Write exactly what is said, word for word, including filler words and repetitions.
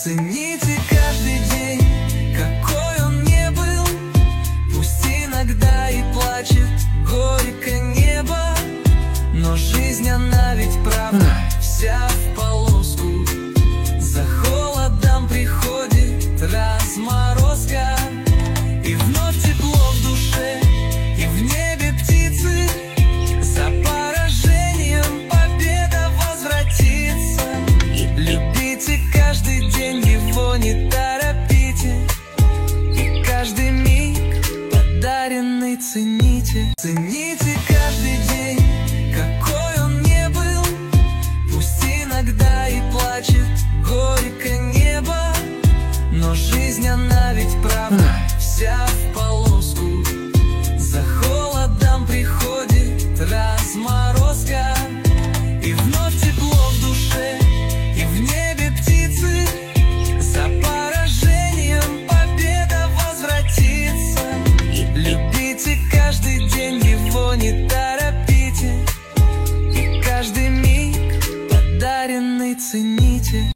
Цените каждый день, какой он не был. Пусть иногда и плачет горько небо, но жизнь, она ведь правда вся в полоску. За холодом приходит разморозка, и вновь тепло в душе, и в небе птицы. За поражением победа возвратится. Любите каждый день, его не торопите, и каждый миг подаренный цените. Цените каждый день, какой он не был. Пусть иногда и плачет горько небо, но жизнь, она ведь правда вся в полоску. За холодом приходит разморозка, и вновь тепло в душе, и в небе птицы. За поражением победа возвратится. Любите каждый день, его не торопите, и каждый миг подаренный цените.